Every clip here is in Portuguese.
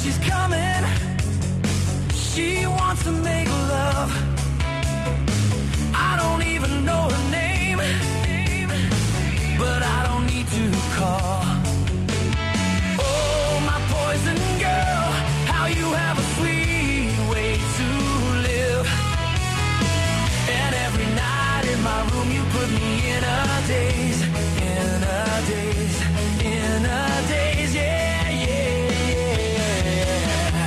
she's coming. She wants to make love. I don't even know her name, but I don't need to call. Oh, my poison girl, how you have a sweet way to live. And every night in my room you put me in a daze, in a daze, in a daze, yeah, yeah, yeah.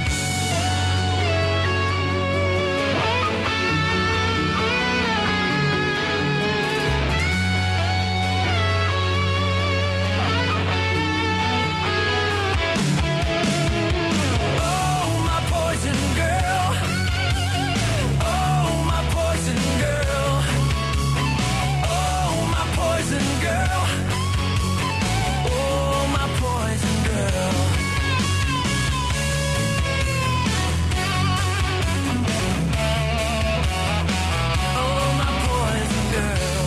Oh, my poison girl. Oh, my poison girl. Oh, my poison girl. Oh, my poison girl. Oh, my poison girl.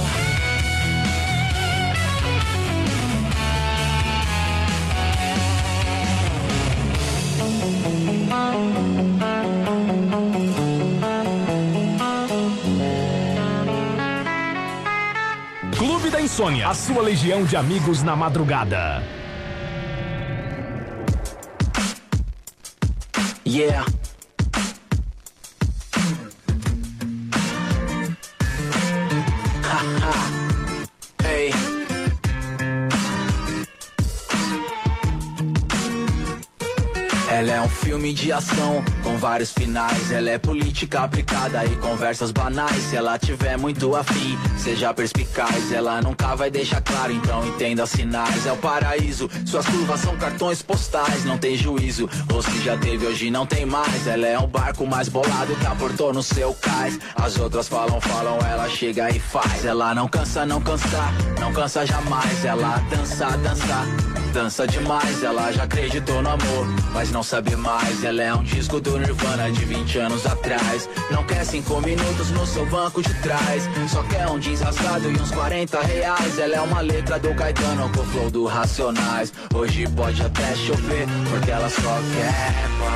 Clube da Insônia, a sua legião de amigos na madrugada. Yeah. Hey. Ela é um filme de ação com vários finais. Ela é política aplicada e conversas banais. Se ela tiver muito afim, seja perspicaz. Ela nunca vai deixar claro, então entenda os sinais. É o paraíso, suas curvas são cartões postais. Não tem juízo, ou se já teve, hoje não tem mais. Ela é um barco mais bolado que aportou no seu cais. As outras falam, ela chega e faz. Ela não cansa, não cansa jamais. Ela dança, dança demais. Ela já acreditou no amor, mas não sabe mais. Ela é um disco do Nirvana de 20 anos atrás. Não quer 5 minutos no seu banco de trás. Só quer um jeans rasgado e uns 40 reais. Ela é uma letra do Caetano com o flow do Racionais. Hoje pode até chover, porque ela só quer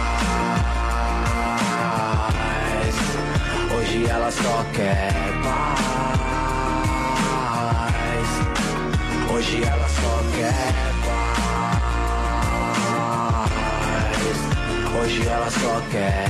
paz. Hoje ela só quer paz. Hoje ela só quer paz. Hoje ela só quer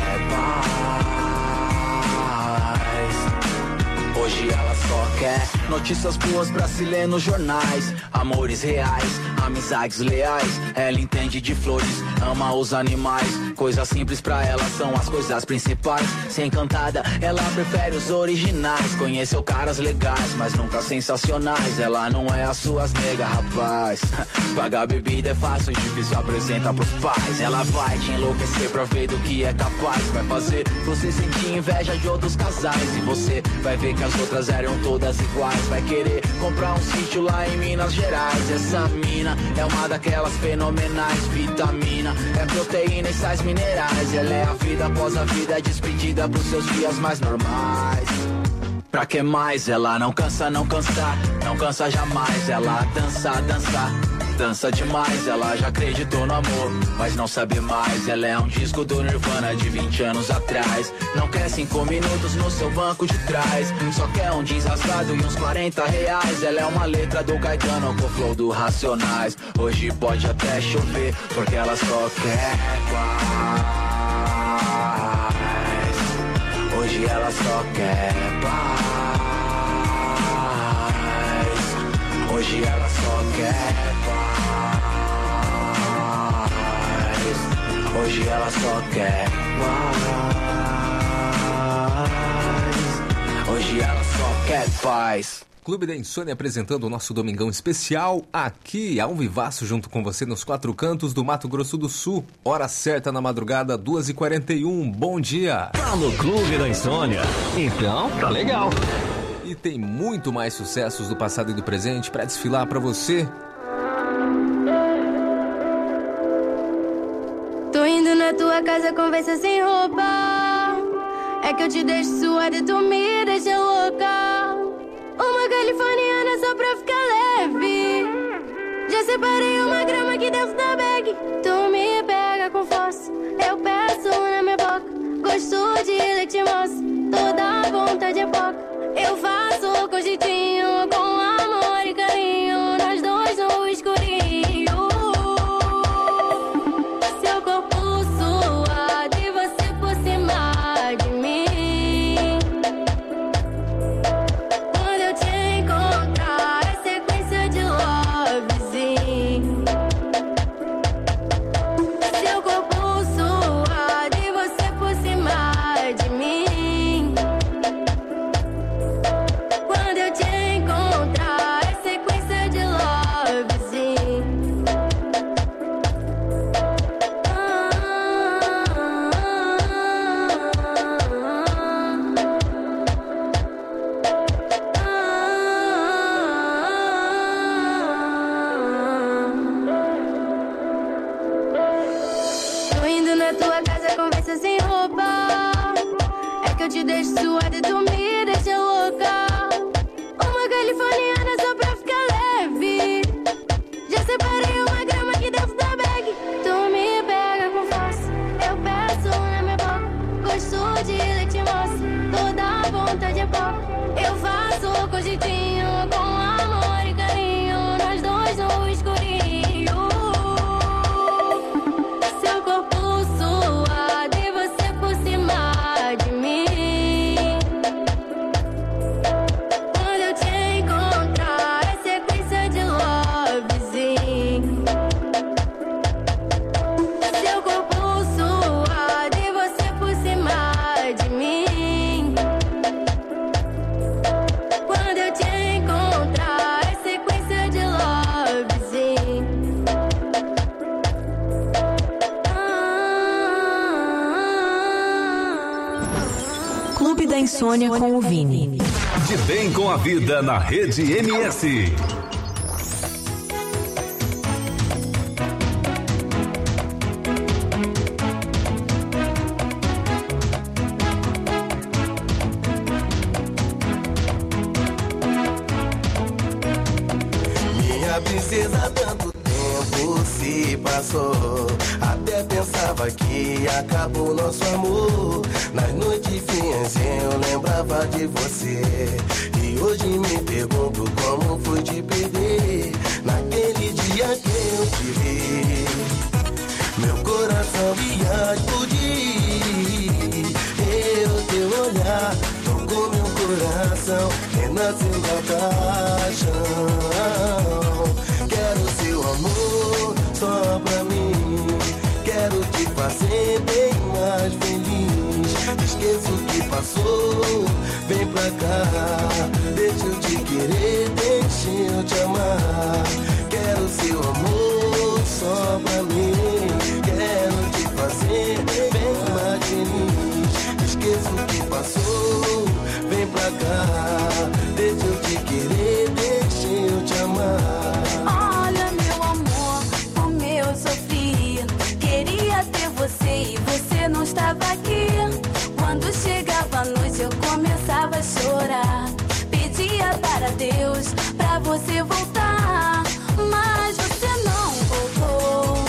paz. Hoje ela só quer notícias boas pra se ler nos jornais. Amores reais, amizades leais. Ela entende de flores, ama os animais. Coisas simples pra ela são as coisas principais. Se encantada, ela prefere os originais. Conheceu caras legais, mas nunca sensacionais. Ela não é as suas nega, rapaz. Pagar bebida é fácil, difícil apresenta pros pais. Ela vai te enlouquecer pra ver do que é capaz. Vai fazer você sentir inveja de outros casais. E você vai ver que as outras eram todas iguais. Vai querer comprar um sítio lá em Minas Gerais. Essa mina é uma daquelas fenomenais. Vitamina, é proteína e sais minerais. Ela é a vida após a vida, é despedida pros seus dias mais normais. Pra que mais? Ela não cansa, não cansa jamais. Ela dança demais. Ela já acreditou no amor, mas não sabe mais. Ela é um disco do Nirvana de 20 anos atrás. Não quer 5 minutos no seu banco de trás. Só quer um jeans rasgado e uns 40 reais. Ela é uma letra do Caetano com o flow do Racionais. Hoje pode até chover, porque ela só quer paz. Hoje ela só quer paz. Hoje ela só quer paz. Hoje ela só quer paz. Hoje ela só quer paz. Clube da Insônia apresentando o nosso Domingão Especial aqui, ao vivaço, junto com você nos 4 cantos do Mato Grosso do Sul. Hora certa na madrugada, 2h41. Bom dia! Tá no Clube da Insônia? Então tá legal. E tem muito mais sucessos do passado e do presente pra desfilar pra você. Tô indo na tua casa, conversa sem roupa. É que eu te deixo suada e tu me deixa louca. Uma californiana só pra ficar leve. Já separei uma grama aqui dentro da bag. Tu me pega com força, te mostro. Toda vontade é pouca. Eu faço com jeitinho, com amor e carinho. Nós dois no escurinho. Seu corpo suado e você por cima de mim. Quando eu te encontrar, é sequência de lovezinho. Seu corpo suado e você por cima de mim. Quando eu te encontrar, é sequência de lovezinho. Tô indo na tua casa, conversa sem roupa. É que eu te deixo suada e tu me deixa louca. Uma californiana só pra ficar leve. Já separei uma grama aqui dentro da bag. Tu me pega com força, eu peço na minha boca. Gosto de leite moça, toda vontade é pouca. Eu faço com jeitinho, com amor e carinho. Nós dois no escurinho. Seu corpo suado e você por cima de mim. Quando eu te encontrar, é sequência de lovezinho. Seu corpo suado e você por cima de mim. Quando eu te encontrar, é sequência de lovezinho. Clube da Insônia com o Vini. De bem com a vida na Rede MS. Minha princesa, tanto tempo se passou. Até pensava que acabou nosso amor. Nas noites frias eu lembrava de você. E hoje me pergunto como foi te perder. Naquele dia que eu te vi, meu coração ia explodir. O teu olhar tocou meu coração, renasceu da paixão. Quero seu amor só pra mim. Quero te fazer bem mais feliz. Esqueça o que passou, vem pra cá. Deixa eu te querer, deixa eu te amar. Quero seu amor só pra mim. Quero te fazer bem mais feliz. Esqueça o que passou, vem pra cá. Deixa eu te querer, deixa eu te amar. Olha, meu amor, como eu sofri. Queria ter você e você não estava aqui. Quando chegava a noite eu começava a chorar. Pedia para Deus pra você voltar, mas você não voltou.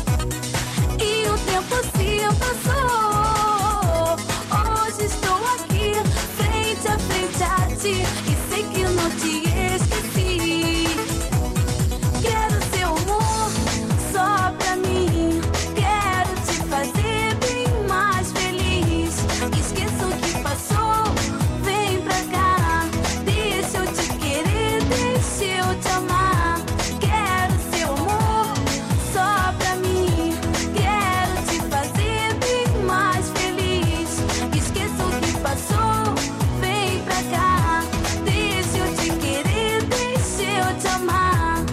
E o tempo se passou. Hoje estou aqui, frente a frente a ti. E sei que não te esqueci. Quero seu amor só pra mim. Quero te fazer bem mais feliz. Esqueça o que passou, vem pra cá. Deixa eu te querer, deixa eu te amar. Quero seu amor só pra mim. Quero te fazer bem mais feliz. Esqueça o que passou, vem pra cá. Deixa eu te querer, deixa eu te amar.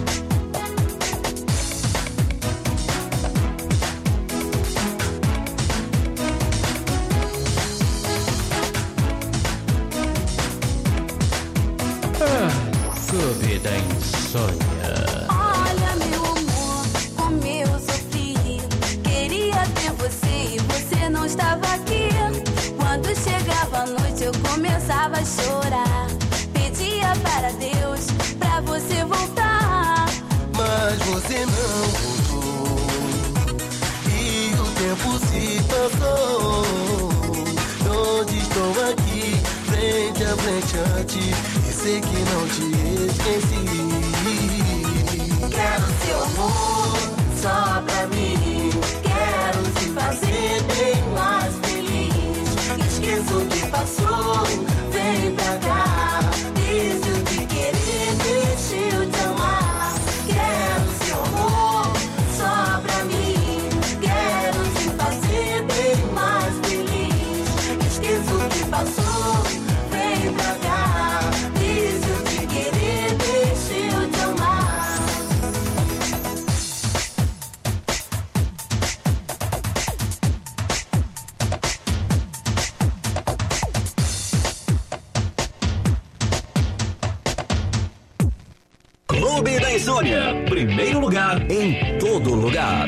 Clube da Insônia. Olha, meu amor, como eu sofri. Queria ter você e você não estava aqui. Quando chegava a noite eu começava a chorar. Pedia para Deus pra você voltar, Mas você não voltou. E o tempo se passou. Onde presente antes e sei que não te esqueci. Quero seu amor só pra mim. Quero te fazer bem mais feliz. Esqueça o que passou, vem pra cá. Deixa eu te querer, deixa eu te amar. Quero seu amor só pra mim. Quero te fazer bem mais feliz. Esqueça o que passou, vem pra cá. Deixa eu te querer, deixa eu te amar. Clube da Insônia. Primeiro lugar em todo lugar.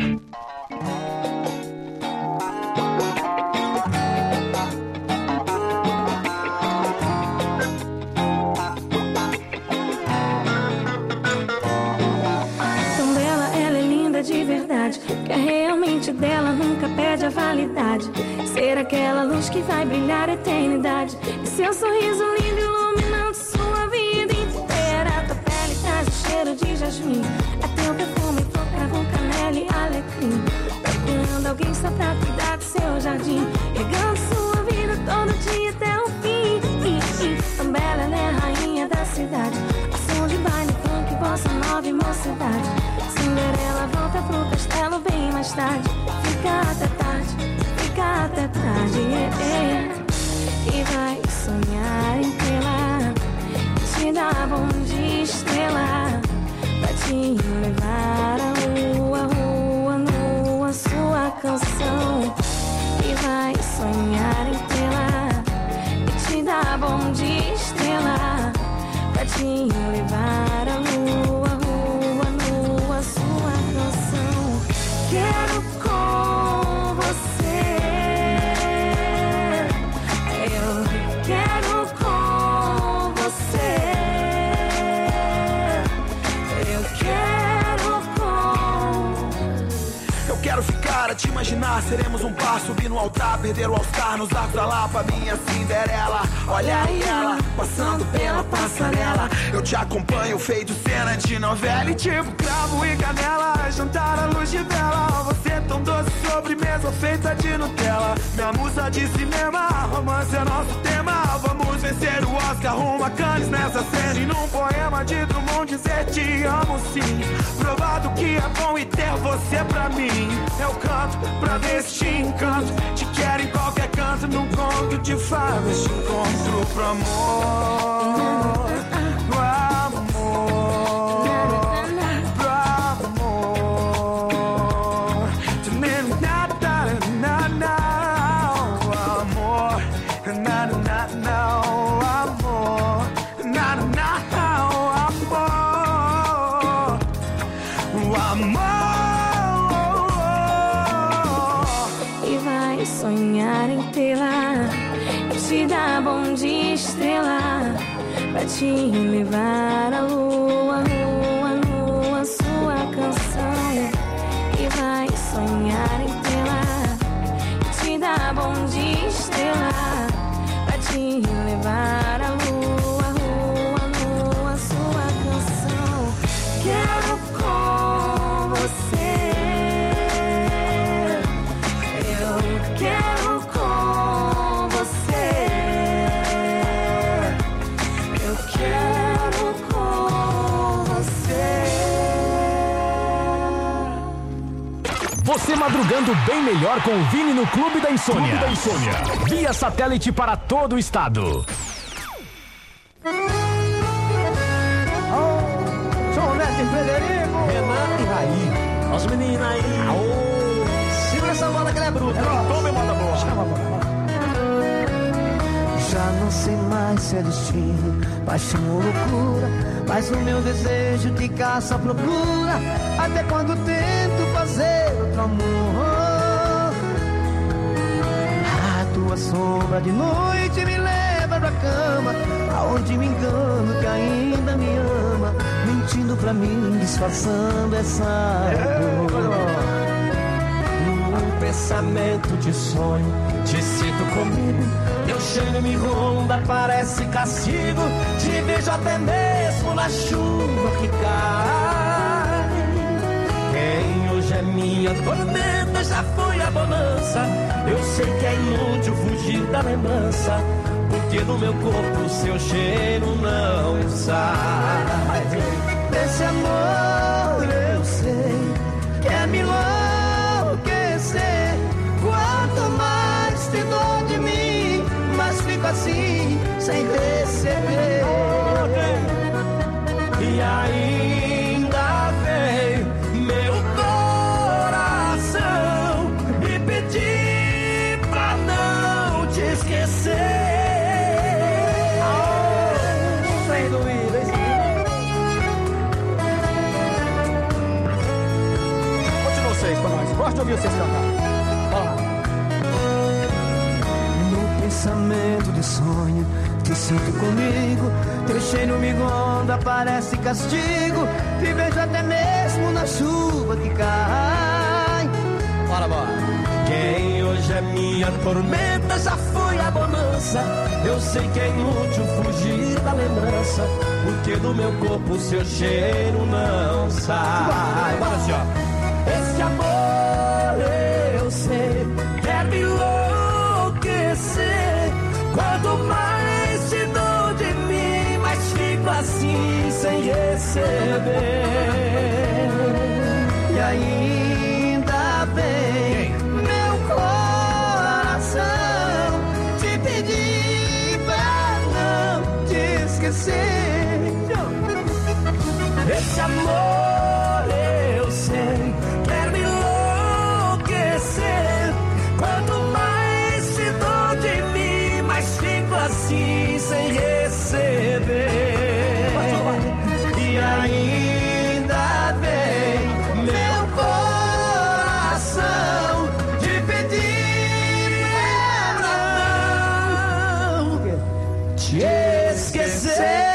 Tão bela, ela é linda de verdade. Que é realmente dela, nunca perde a validade. Ser aquela luz que vai brilhar a eternidade. E seu sorriso lindo iluminando sua vida inteira. Tua pele traz o cheiro de jasmim. É teu perfume, flor, cravo, canela e alecrim. Procurando alguém só pra cuidar do seu jardim. Regando sua vida todo dia até o fim. Tão bela, ela é a rainha da cidade. A som de baile, funk, bossa nova e mocidade. Cinderela volta pro castelo bem mais tarde. Fica até tarde, E vai sonhar em tê-la. Te dar bom de estrela. Pra te levar à rua nua, sua canção. E vai sonhar em tê-la. E te dar bom de estrela. Pra te levar à rua nua, sua canção. Quero com você. Eu quero com você. Eu quero com. Eu quero ficar a te imaginar. Seremos um par, subir no altar, perder o All-Star nos arcos da Lapa, minha Cinderela. Olha aí ela, passando pela passarela. Eu te acompanho, feito cena de novela. E tipo cravo e canela, jantar à luz de vela. Você é tão doce, sobremesa feita de Nutella. Minha musa de cinema, romance é nosso tema. Vamos vencer o Oscar, rumo a Cannes nessa cena. E num poema de Drummond dizer te amo sim. Provado que é bom e ter você pra mim. Eu canto pra ver se te encanto. Te quero em qualquer canto, num conto de fadas. Te encontro pro amor, pro amor, pro amor. Amor, E vai sonhar em tê-la. Te dar bom de estrela. Pra te levar à lua nua, sua canção. E vai sonhar em tê-la. Te dar bom de estrela. Pra te levar à lua nua, sua canção. Quero com você. Eu quero com você. Eu quero com você. Você madrugando bem melhor com o Vini no Clube da Insônia. Clube da Insônia. Via satélite para todo o estado. Sou Neto Frederico, Renato e Raí. Os meninos aí. Segura essa bola que ela é bruta. Toma e bota boa. Já não sei mais se é destino, paixão ou loucura, mas o meu desejo de caça procura. Até quando tento fazer outro amor, a tua sombra de noite me leva pra cama, aonde me engano que ainda me ama, mentindo pra mim, disfarçando essa dor. No pensamento de sonho, te sinto comigo. Teu cheiro me ronda, parece castigo. Te vejo até mesmo na chuva que cai. Quem hoje é minha tormenta já foi a bonança. Eu sei que é inútil fugir da lembrança, porque no meu corpo o seu cheiro não sai. Desse amor eu sei que é me enlouquecer. Quanto mais te dou de mim, mas fico assim, sem receber. E ainda vem meu coração me pedir pra não te esquecer. Sem dúvida. Continua vocês pra nós. Gosto de ouvir vocês cantar. No pensamento de sonho, te sinto comigo. Teu cheiro me ronda, parece castigo. Te vejo até mesmo na chuva que cai. Bora, bora. Quem hoje é minha tormenta já foi a bonança. Eu sei que é inútil fugir da lembrança, porque do meu corpo o seu cheiro não sai. Bora, senhor. Esse amor eu sei quer me enlouquecer. Quanto mais te dou de mim, mais fico assim sem receber. E ainda bem meu coração te pedir pra não te esquecer. Esse amor eu sei quer me enlouquecer. Quanto mais te dou de mim, mais fico assim sem receber. E ainda bem meu coração te pedir pra não te esquecer.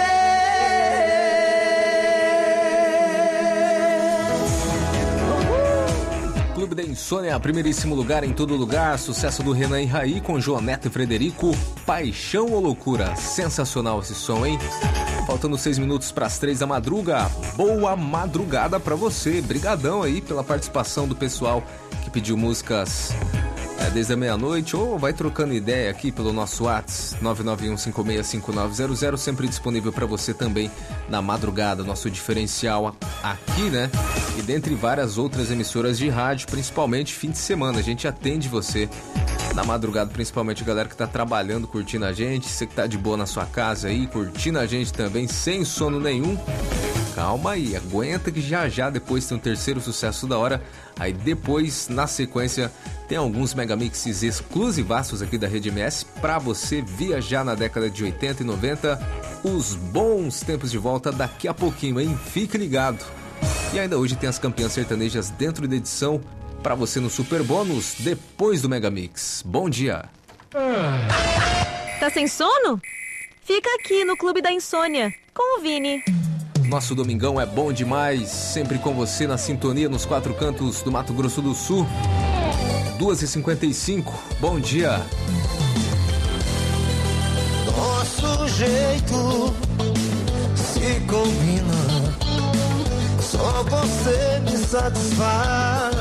Clube da Insônia, primeiríssimo lugar em todo lugar. Sucesso do Renan e Raí com Joaneta e Frederico. Paixão ou loucura? Sensacional esse som, hein? Faltando 6 minutos para as 3 da madruga. Boa madrugada para você. Brigadão aí pela participação do pessoal que pediu músicas desde a meia-noite, ou vai trocando ideia aqui pelo nosso WhatsApp 991565900, sempre disponível para você também na madrugada, nosso diferencial aqui, né? E dentre várias outras emissoras de rádio, principalmente fim de semana, a gente atende você na madrugada, principalmente a galera que tá trabalhando, curtindo a gente, você que tá de boa na sua casa aí, curtindo a gente também, sem sono nenhum. Calma aí, aguenta que já depois tem um terceiro sucesso da hora. Aí depois, na sequência, tem alguns megamixes exclusivaços aqui da Rede MS pra você viajar na década de 80 e 90. Os bons tempos de volta daqui a pouquinho, hein? Fique ligado. E ainda hoje tem as campeãs sertanejas dentro da edição pra você no Super Bônus, depois do Megamix. Bom dia. Tá sem sono? Fica aqui no Clube da Insônia, com o Vini. Nosso domingão é bom demais, sempre com você na sintonia nos 4 cantos do Mato Grosso do Sul. 2h55, bom dia. Nosso jeito se combina, só você me satisfaz.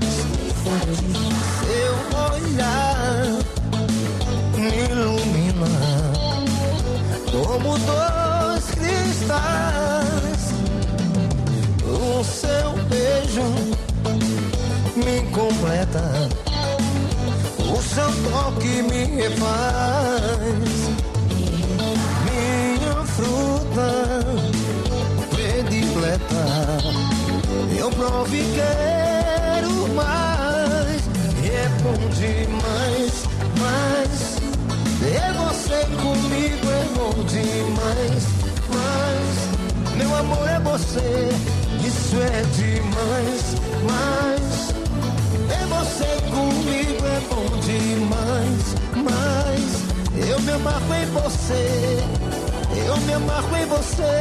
Seu olhar me ilumina como dois cristais. O seu beijo me completa, o seu toque me refaz. Minha fruta predileta, eu provo e quero mais. E é bom demais, mas ter você comigo é bom demais. Mas meu amor é você, isso é demais. Mas ter você comigo é bom demais. Mas eu me amarro em você, eu me amarro em você.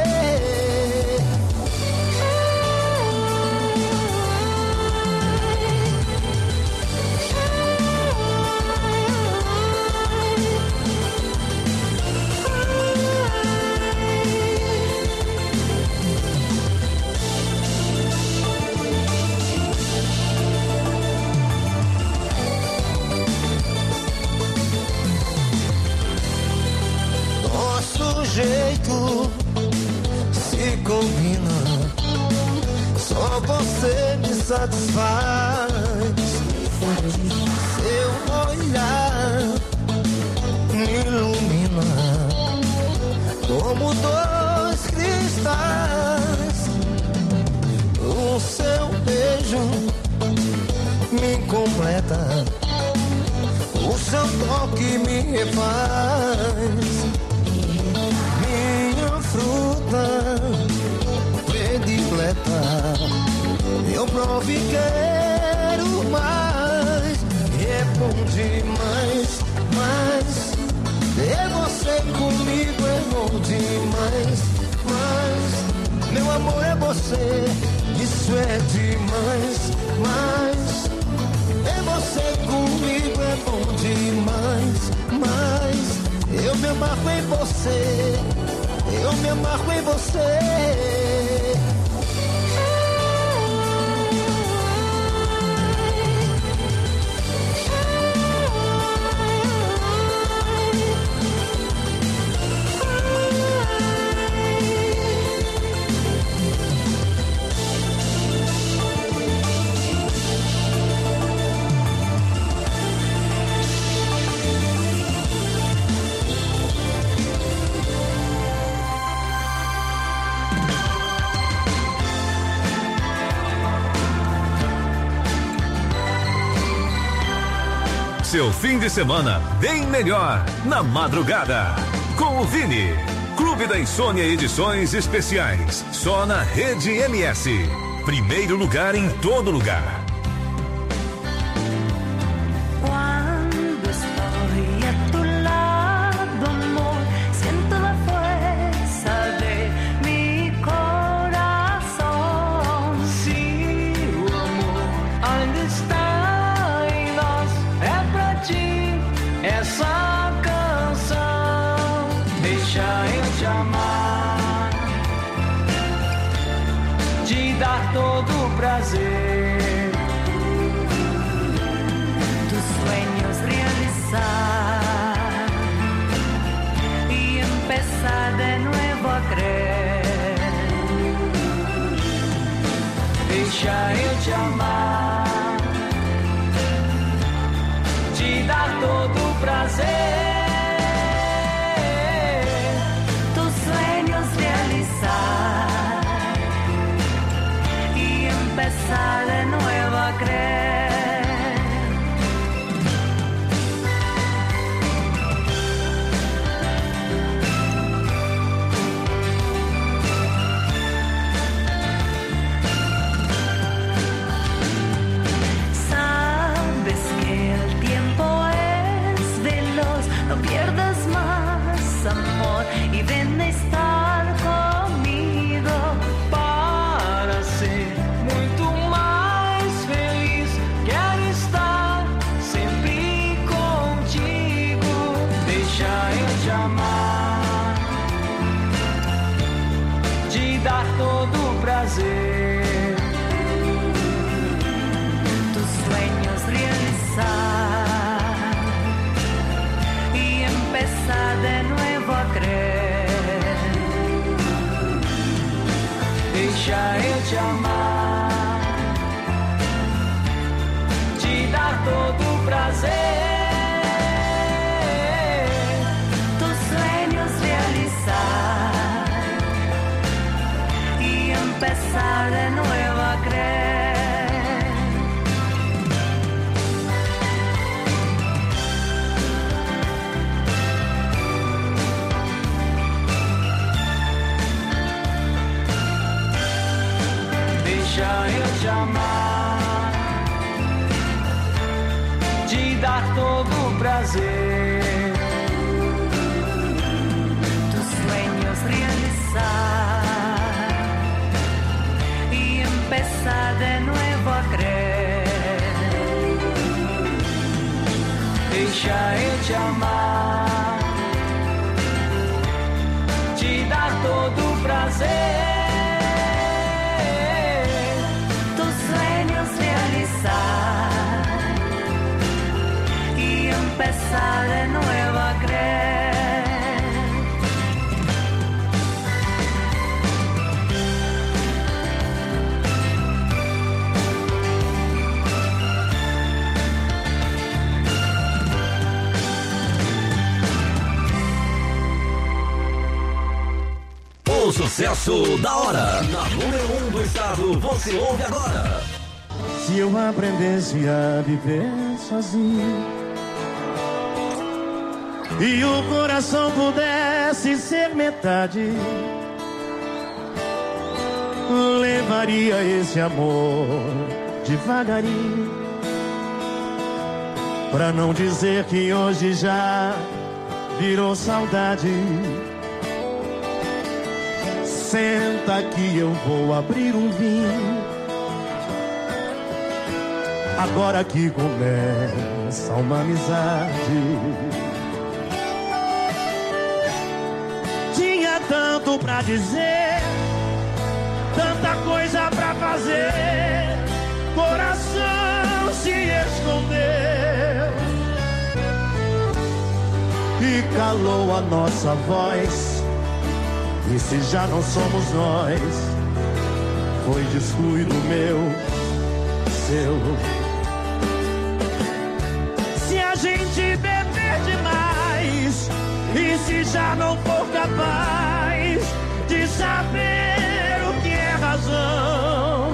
jeito se combina. Só você me satisfaz. Seu olhar me ilumina como dois cristais. O seu beijo me completa. O seu toque me refaz. Minha fruta predileta. Eu provo e quero mais. E é bom demais, mas ter você comigo é bom demais. Mas meu amor é você, isso é demais. Mas ter você comigo é bom demais. Mas eu me amarro em você, eu me amarro em você. Seu fim de semana bem melhor na madrugada com o Vini. Clube da Insônia Edições Especiais, só na Rede MS. Primeiro lugar em todo lugar. Todo prazer, tus sueños realizar y empezar de nuevo a creer. Deixa eu te amar, te dar todo prazer, tus sueños realizar. Empezar de nuevo a creer. Sabes que el tiempo es veloz, no pierdas más amor y ven a estar conmigo para ser muito mais feliz. Quero estar sempre contigo. Deixa eu te amar, te dar todo o prazer, tus sueños realizar y empezar de nuevo a creer. Deixa eu te amar, te dar todo o prazer, tus sueños realizar y empezar de nuevo a creer. Deixa eu te amar, te dar todo o prazer, tus sueños realizar y empezar de nuevo a creer. Deixa eu te amar, te dar todo o prazer, y empezar de nuevo a creer. O sucesso da hora. Na número 1 do estado, você ouve agora. Se eu aprendesse a viver sozinho e o coração pudesse ser metade, levaria esse amor devagarinho, pra não dizer que hoje já virou saudade. Senta que eu vou abrir um vinho, agora que começa uma amizade. Tinha tanto pra dizer, tanta coisa pra fazer, coração se escondeu e calou a nossa voz. E se já não somos nós, foi descuido meu, seu. Se a gente beber demais, e se já não for capaz de saber o que é razão,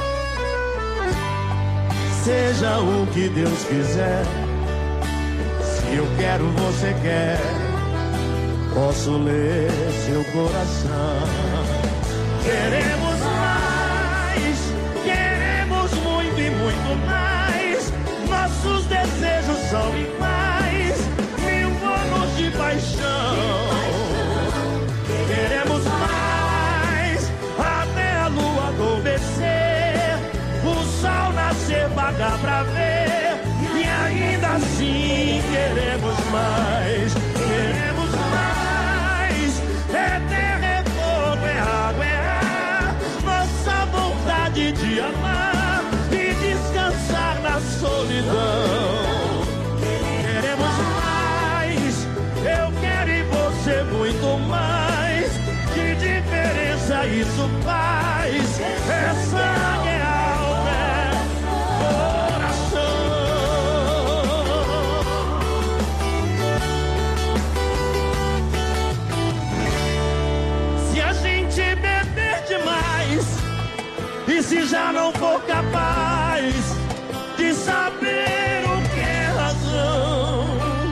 seja o que Deus quiser, se eu quero, você quer, posso ler seu coração. Queremos mais, queremos muito e muito mais. Nossos desejos são iguais, 1000 anos de paixão. Queremos mais, até a lua adormecer, o sol nascer, pagar pra ver. E ainda assim queremos mais, queremos mais. É terra, é fogo, é água, é ar. Nossa vontade de amar e descansar na solidão. Queremos mais, eu quero e você muito mais. Que diferença isso faz? Essa é a alma, é coração. Se a gente beber demais, e se já não for capaz de saber o que é razão,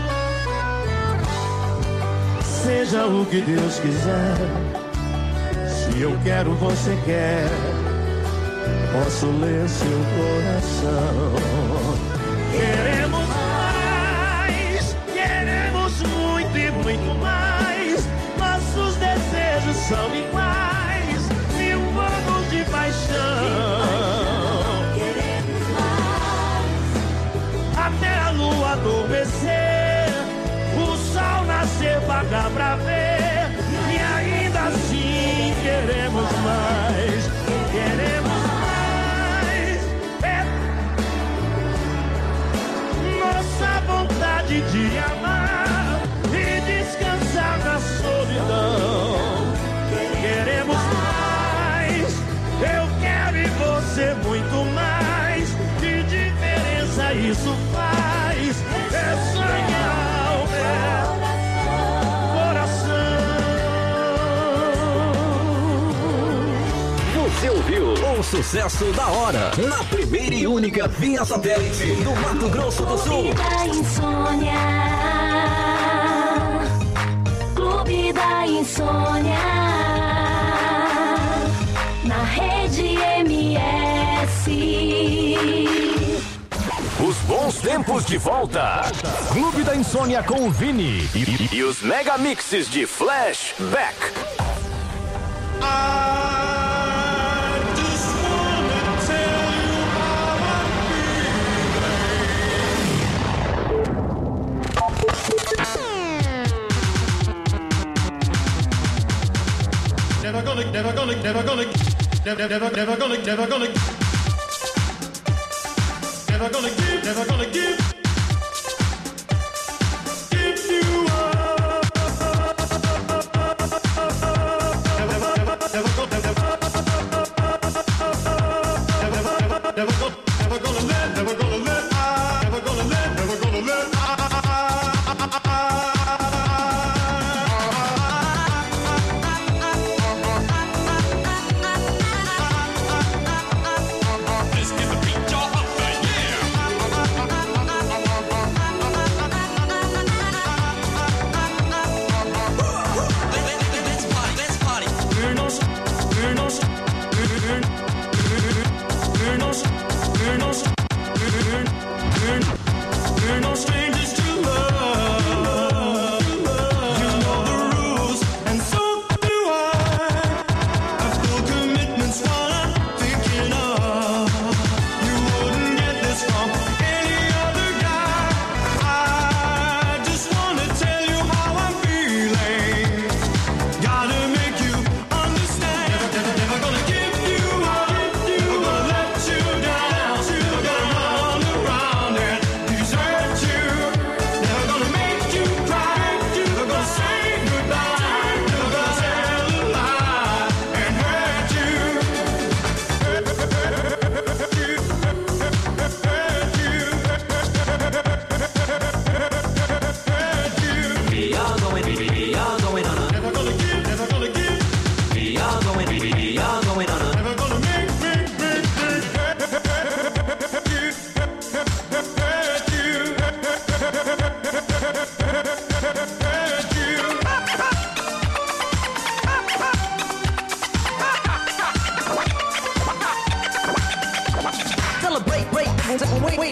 seja o que Deus quiser, se eu quero, você quer, posso ler seu coração. Queremos mais, queremos muito e muito mais. Nossos desejos são iguais, 1000 anos de paixão. Queremos mais, até a lua adormecer, o sol nascer, pagar pra ver. E ainda assim queremos mais, queremos mais. É nossa vontade de amar e descansar na solidão. Queremos mais, eu quero e você muito mais. Que diferença isso faz? É sangue, alma, é coração. Você ouviu o sucesso da hora na primeira e única via satélite do Mato Grosso do Sul. Clube da Insônia, Clube da Insônia, na Rede MS. Os bons tempos de volta. Clube da Insônia com o Vini e os mega mixes de Flashback. Never gonna give you up.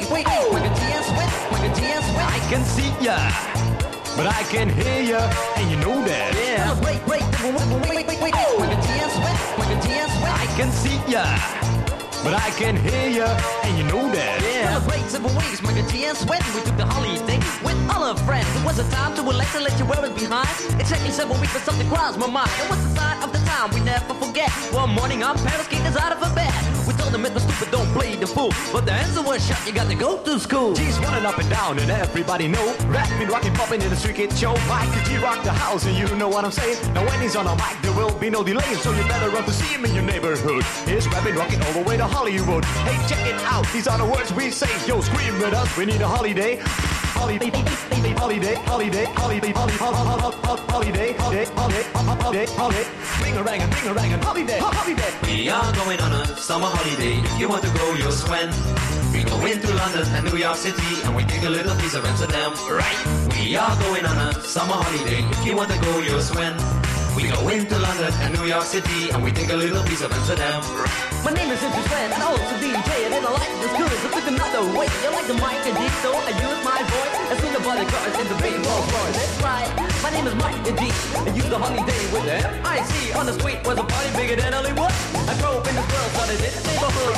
wait, my GS wet, my GS wet. I can see ya, but I can hear ya, and you know that. Yeah. Wait, my GS wet, my GS wet. I can see ya, but I can hear ya, and you know that. Yeah. Celebrate 7 weeks, my GS wet. We took the holiday with all our friends. It was a time to relax and let you wear it behind. Exactly 7 weeks, but something crossed my mind. It was the sign of the time we never forget. One morning, our parents kicked us out of a bed. We told them it was stupid, don't play the fool. But the answer was shut, you got to go to school. G's running up and down, and everybody know. Rapping, rocking, popping in the street kid show. Mike the G rock the house, and you know what I'm saying. Now when he's on a mic, there will be no delay. So you better run to see him in your neighborhood. He's rapping, rocking all the way to Hollywood. Hey, check it out, these are the words we say. Yo, scream with us, we need a holiday. Holiday, holiday, holiday, holiday, holiday, holiday, holiday, ring a rang and holiday, holiday. We are going on a summer holiday. If you want to go, you'll swim. We go into London and New York City, and we take a little piece of Amsterdam, right? We are going on a summer holiday. If you want to go, you'll swim. We go into London and New York City, and we take a little piece of Amsterdam, right? My name is Andrew Sven, and I'm also DJ, and then I like this good, so took another way. You like the mic and D, so I use my voice. I swing the body cars in the big ball floor. That's right, my name is Mike and D. I use the holiday with the M-I-C. On the street was a party bigger than Hollywood. I grew up in this world, started in the neighborhood.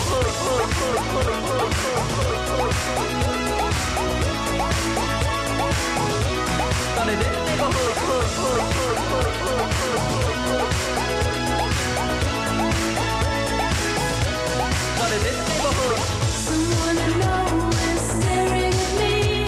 Started in the neighborhood. Someone I know is staring at me.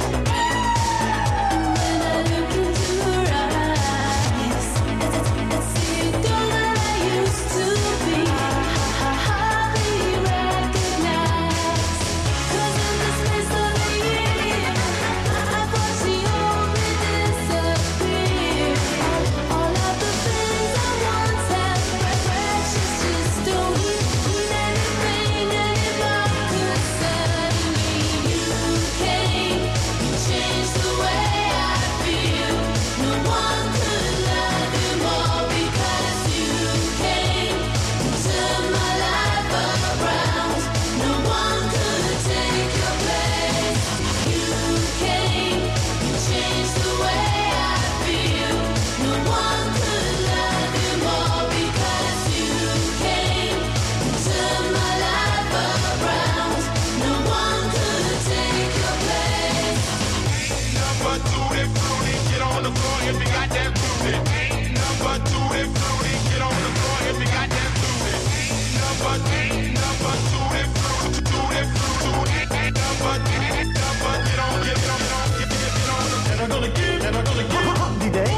When I look into her eyes, it's the girl that I used to be. Hardly recognized. 'Cause in the space of a year, I thought she only disappeared. All of the things I once had precious just don't mean anything anymore. 'Cause suddenly you came, you changed the way I feel. No one could love you more because you came, you turned my life around. No one could take your place. You came, you changed the way I feel. No one could love you more because you came, you turned my life around. No one could take your place. Number two, it fruity, get on the floor if you got that fruity. Number two, it fruity, get on the floor if you got that fruity. Number two, it fruity, number, get on, get on. And I'm gonna give holiday.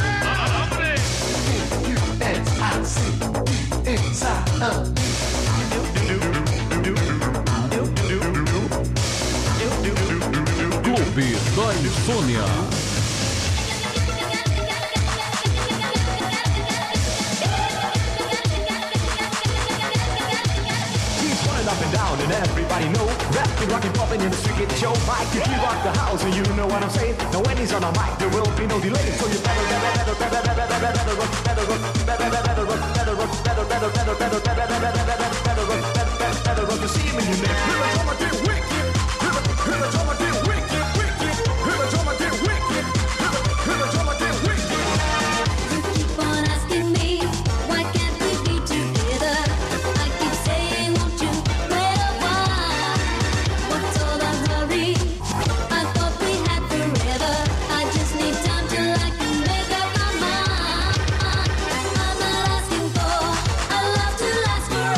U-S-I-C, inside of me. Clube da Insônia. He's running up and down, and everybody know. Rapping, rocking, popping in the street kid show. Mike, if you rock the house, and you know what I'm saying. Now when he's on a mic, there will be no delay. So you better run to see him in your neck. Here I come, I get wicked. Here I come, I get wicked. Here I come, I get wicked. Here I come, I get wicked. You keep on asking me, why can't we be together? I keep saying, won't you wait a while? What's all the hurry? I thought we had forever. I just need time till I can make up my mind. I'm not asking for a love to last forever.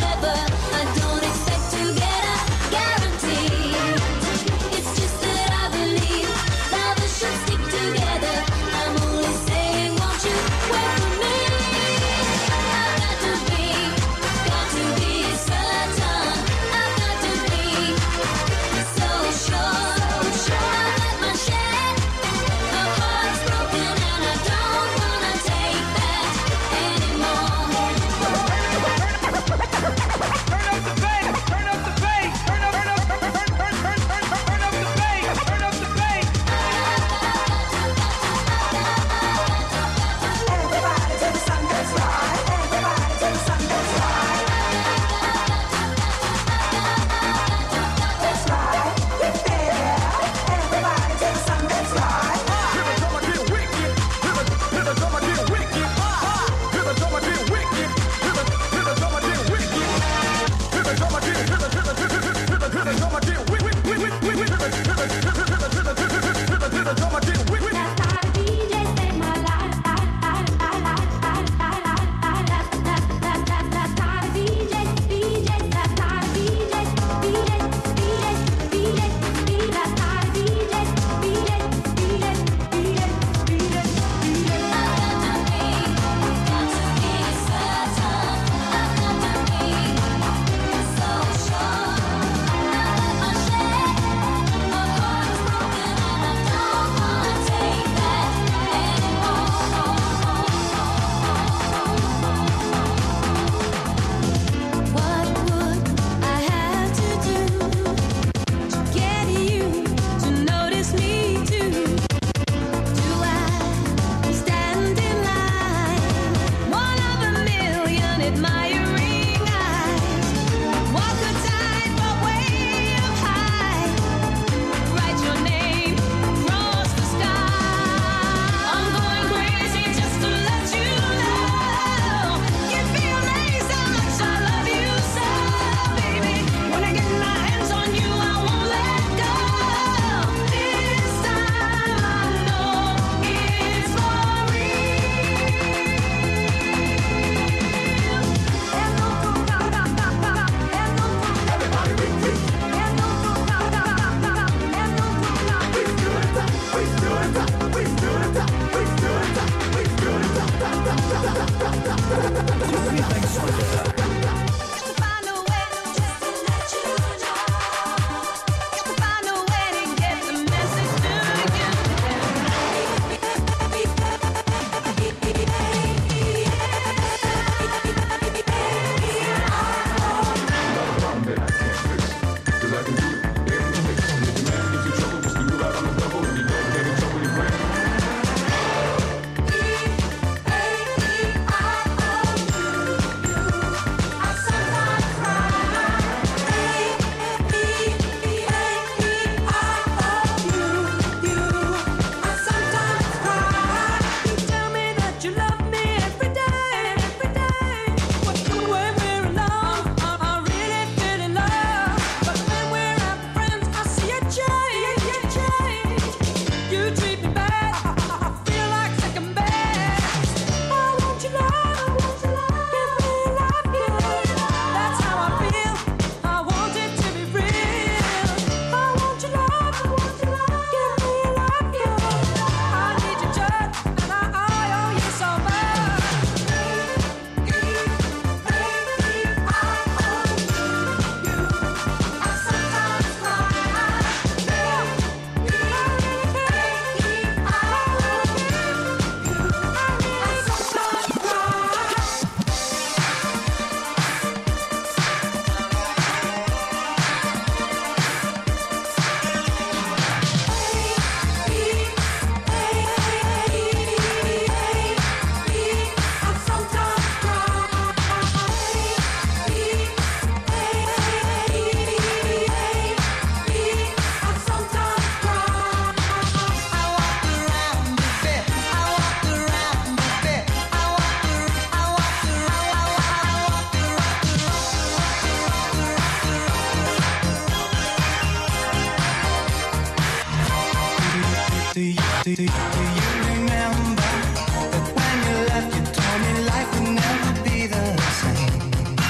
Do you remember that when you left you told me life would never be the same?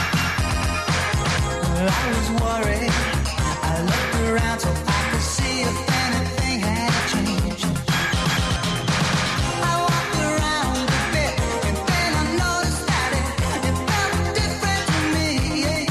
Well, I was worried. I looked around so I could see if anything had changed. I walked around a bit and then I noticed that it felt different to me. It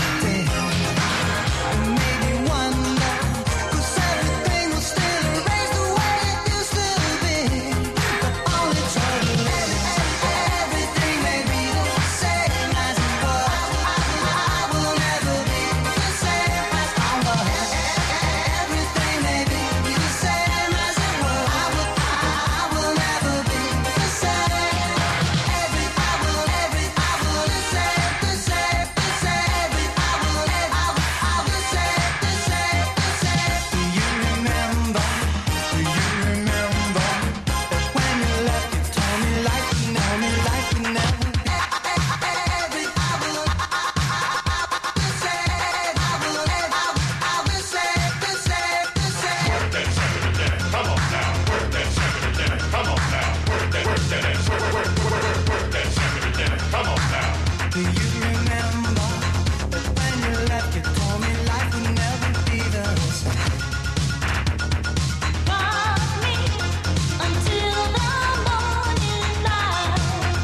made me wonder, 'cause everything was still erased the way it used to be. But only trouble is everything may be the same as it was. I will never be the same as I was. Everything may be the same as it was. I will never be the same. I will the same. Do you remember that when you left you told me life would never be the same? Until the morning light.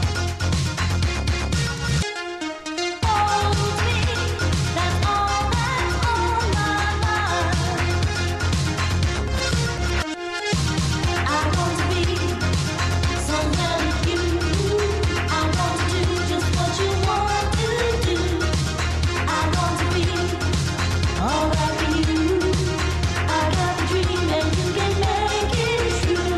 Hold me, that's all that's on my mind. I want to be somewhere with you. I want to do just what you want to do. I want to be alright with you. I got a dream and you can make it true.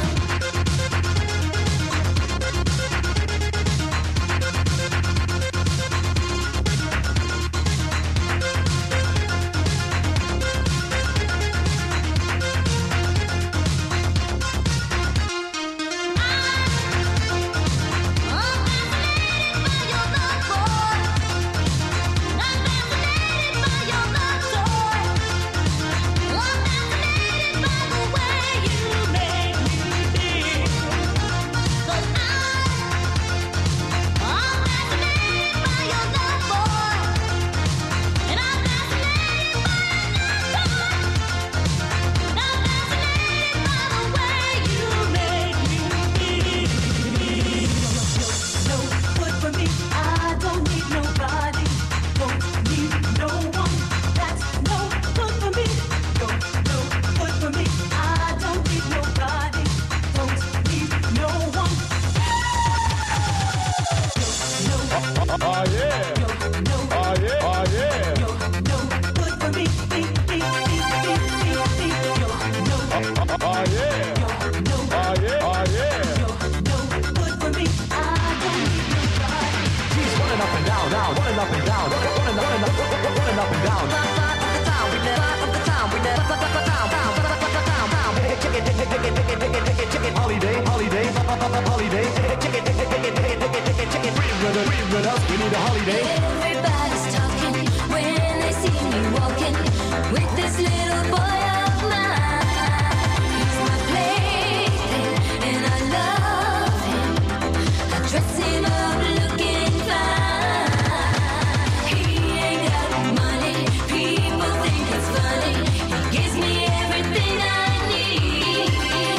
Everybody's talking when they see me walking with this little boy of mine. He's my plaything and I love him. I dress him up looking fine. He ain't got money, people think it's funny. He gives me everything I need.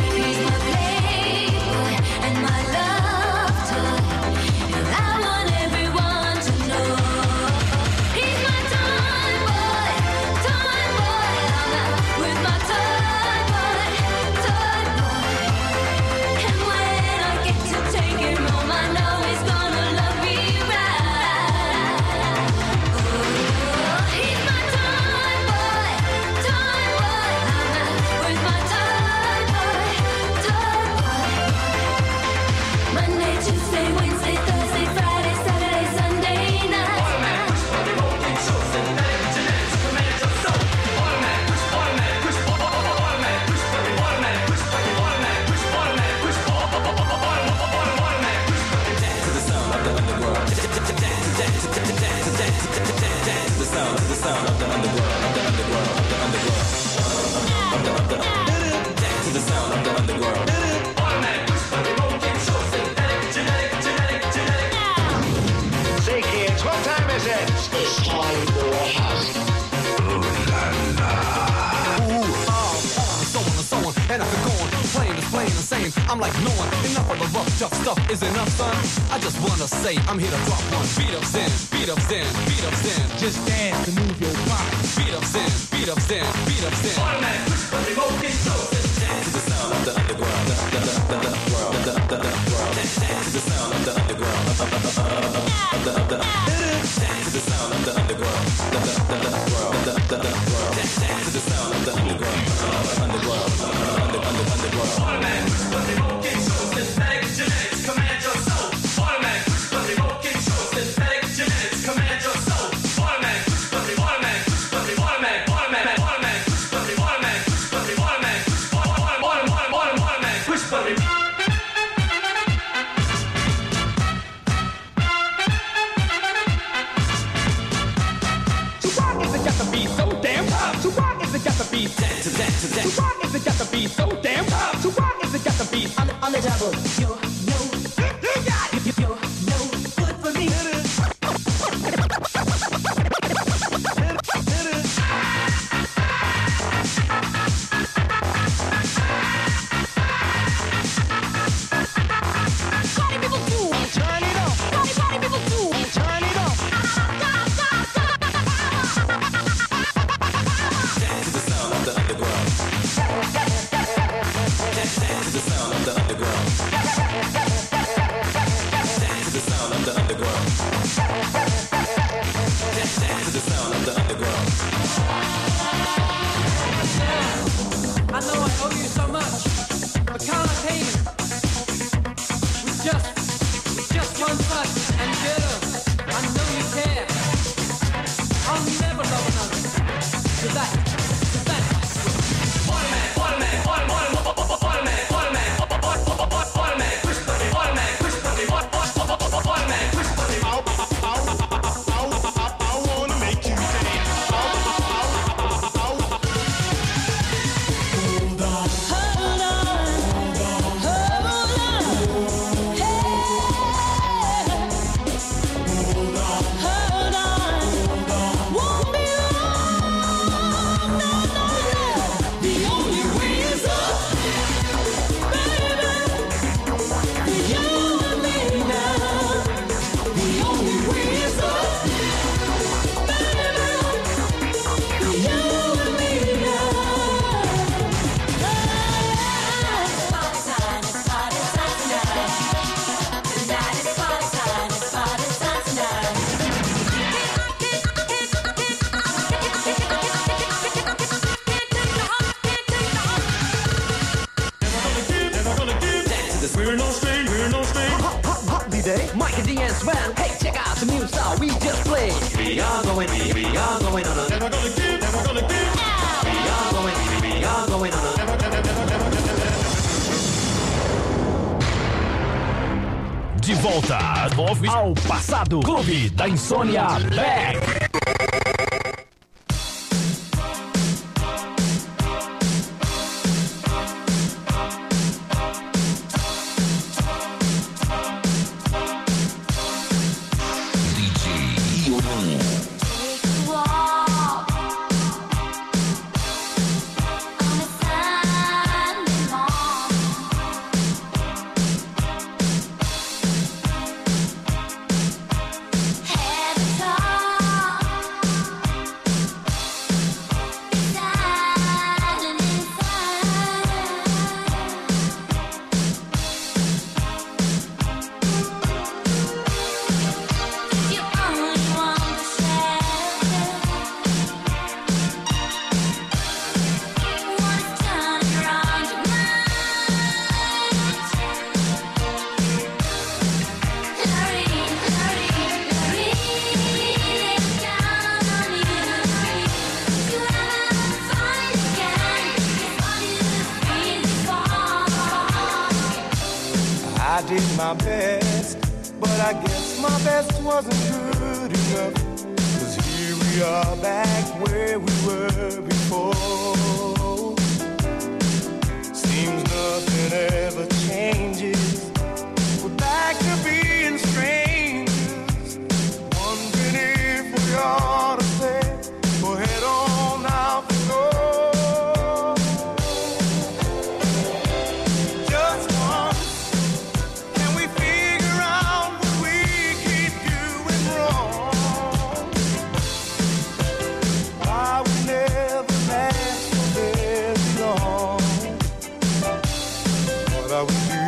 I'm like no one. Enough of the rough, tough stuff is enough, son. I just wanna say I'm here to drop one. Beat up Zen, beat up Zen, beat up Zen. Just dance and move your body. Beat up Zen, beat up Zen, beat up Zen. Automatic push the remote control. Dance to the sound of the underground, the world, the world. Dance to the sound of the underground, dance to the sound of the underground, the world, the world. Dance to the sound of the underground, underworld, underworld. Automatic push the remote control. Synthetic genetics command your soul. Automatic push the remote control. Synthetic genetics command your soul. Automatic push the automatic push the automatic push the automatic push the automatic push the So why is it got to be so damn tough? So why is it got to be dance? So why is it got to be so damn tough? So why is it got to be on the double? You're no good for me. Party people do, turn it up. Party people do, turn it up. Dance to the sound of the underground. Dance to the sound of the underground. Dance to the sound of the underground. Dance to the sound of the underground. I know I owe you so much, but can't I pay you? With just one touch, and girl, I know you care. I'll never love another. Cause that Mike and D and Sven, hey, check out the new style we just played. We are going on a never gonna give, never gonna give. We are going on a De volta ao passado. Clube da Insônia Back. I did my best, but I guess my best wasn't good enough. 'Cause here we are back where we were before. Seems nothing ever changes. We're back to being strangers, wondering if we ought to say, go head on out the door. Just one I was you.